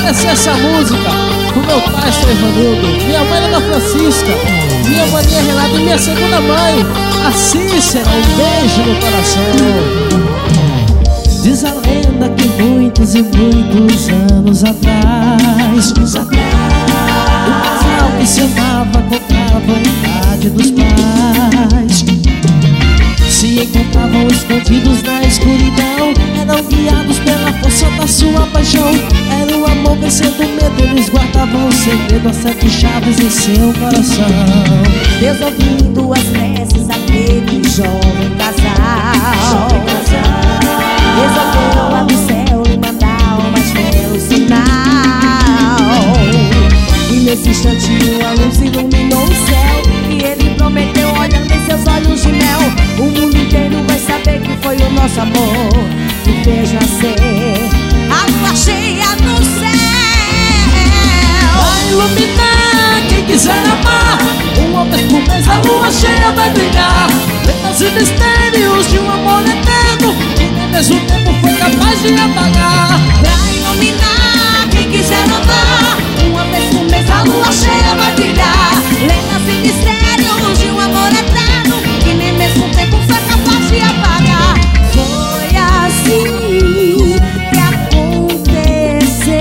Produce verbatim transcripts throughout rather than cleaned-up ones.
oferecer essa música pro meu pai, seu Ivanildo, minha mãe, Ana Francisca, minha maninha Renata e minha segunda mãe, a Cícera. Um beijo no coração. Diz a lenda que muitos e muitos anos atrás, anos atrás, o casal que se amava contra a vontade dos pais se encontravam escondidos na escuridão, eram guiados pela força da sua paixão. Era o amor vencendo o medo, eles guardavam o segredo, as sete chaves em seu coração. Deus ouvindo as preces daquele jovem casal, jovem casal, resolveu lá do céu lhe mandar o mais belo sinal. E nesse instante uma luz iluminou o céu, e ele prometeu, olhando em seus olhos de mel, o mundo inteiro vai saber que foi o nosso amor que fez nascer a lua cheia no céu. Vai iluminar quem quiser amar, uma vez por mês a lua cheia vai brilhar. Lendas e mistérios de um amor eterno que nem mesmo tempo foi capaz de apagar. Pra iluminar quem quiser amar, uma vez por mês a lua cheia vai brilhar. Lendas e mistérios de um amor eterno que nem mesmo tempo foi capaz de apagar. Foi assim que aconteceu,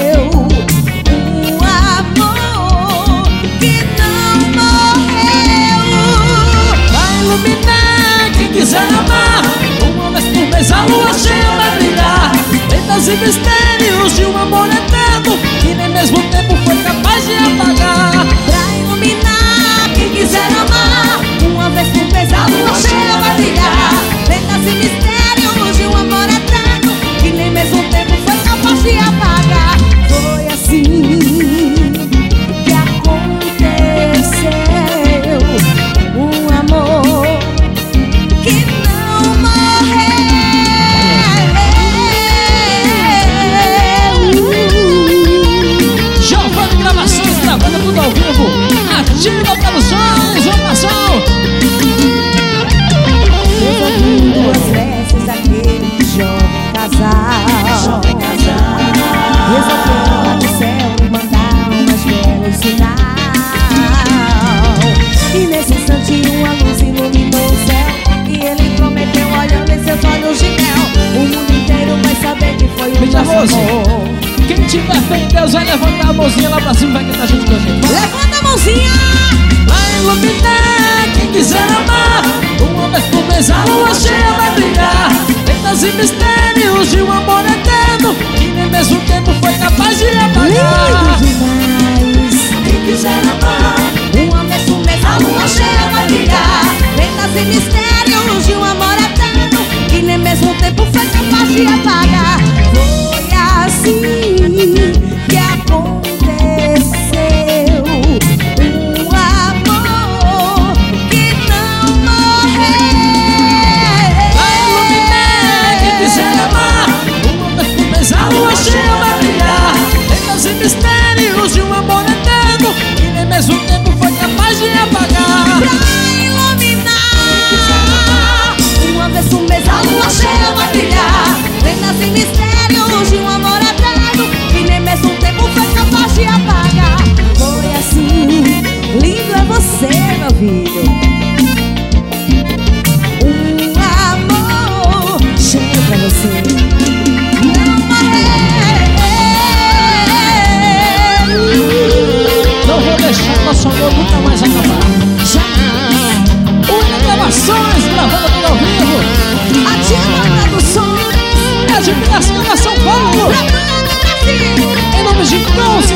um amor que não morreu. Vai iluminar quem quiser amar, uma vez por mês a lua cheia vai brilhar. Lendas e mistérios de um amor eterno que nem mesmo tempo foi capaz de apagar. Pra iluminar quem quiser amar, uma vez por mês a lua cheia vai brilhar. Lendas e mistérios de um amor eterno que nem mesmo tempo foi capaz de apagar. Foi assim que aconteceu, um amor que não morreu. Giovanni Gravações, gravando tudo ao vivo. Ativa Produções, oração. Deus ouvindo as preces daquele jovem casal, jovem casal, resolveu lá do céu lhe mandar um mais belo sinal. E nesse instante uma luz iluminou o céu, e ele prometeu, olhando em seus olhos de mel, o mundo inteiro vai saber que foi o Mídia nosso Rose, amor. quem tiver fé em Deus vai levantar a mãozinha lá pra cima e vai cantar junto com a gente. Levanta a mãozinha! Vai iluminar quem quiser amar, uma vez por mês a lua cheia vai brilhar. Lendas e mistérios de um amor eterno que nem mesmo tempo foi capaz de apagar. Lindo demais! Quem quiser amar, Uma vez por mês a lua cheia vai brilhar. Lendas e mistérios de um amor eterno que nem mesmo tempo foi capaz de apagar. Foi assim que aconteceu, um amor que não morreu. vai iluminar quem quiser amar, uma vez por mês a lua cheia vai brilhar. Lendas e mistérios de um amor eterno que nem mesmo tempo foi capaz de apagar. Pra iluminar, uma vez por mês a lua cheia vai brilhar. Lendas e mistérios de um amor eterno que nem mesmo tempo foi capaz de apagar. Foi assim, lindo é você, meu filho, um amor cheio pra você. Não morreu. Não vou deixar nosso amor nunca mais acabar. Já Una Gravações, gravando tudo ao vivo. ativa Produções, É de Piracicaba, São Paulo. gravando Brasil. Em nome de Conce